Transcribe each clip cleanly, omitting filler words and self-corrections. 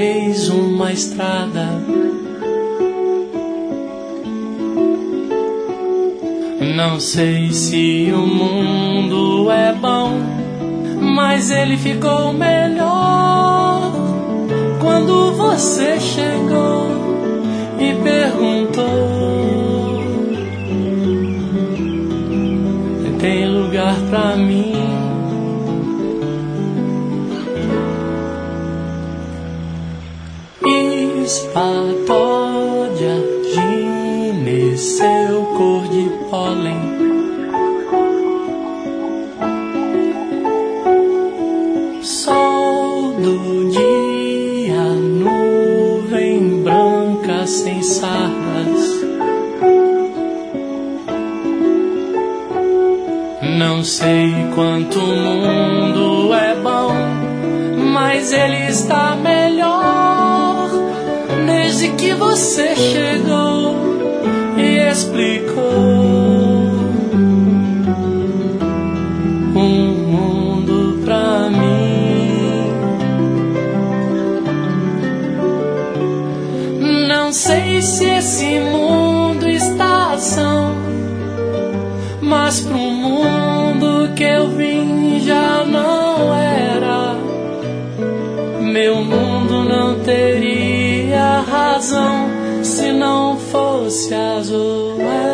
fez uma estrada. Não sei se o mundo é bom, mas ele ficou melhor quando você chegou e perguntou: tem lugar pra mim? Espatódia, gineceu, cor de pólen. Sol do dia, nuvem branca sem sardas. Não sei quanto o mundo é bom, mas ele está melhor desde que você chegou e explicou um mundo pra mim. Não sei se esse mundo está ação, mas pro mundo que eu vim já não era. Meu mundo não teria razão se não fosse azul.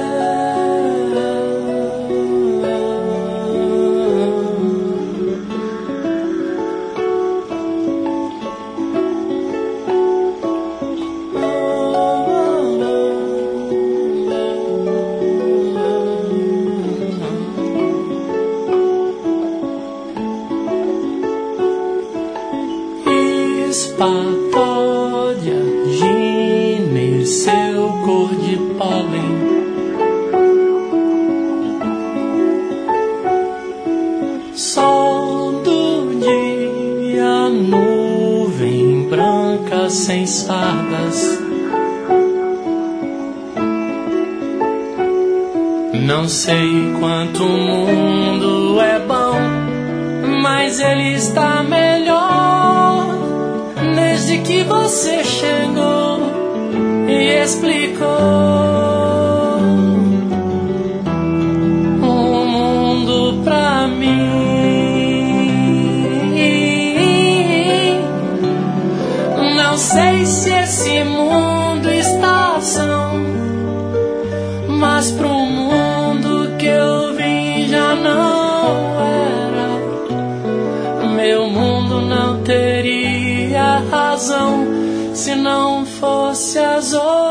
Espatódia, gineceu, cor de pólen. Sol do dia, nuvem branca sem sardas. Não sei quanto o mundo é bom, mas ele está melhor desde que você chegou e explicou um mundo pra mim. Não sei se esse mundo está ação, mas pro mundo que eu vim já não era. Meu mundo não teria razão se não fosse azul.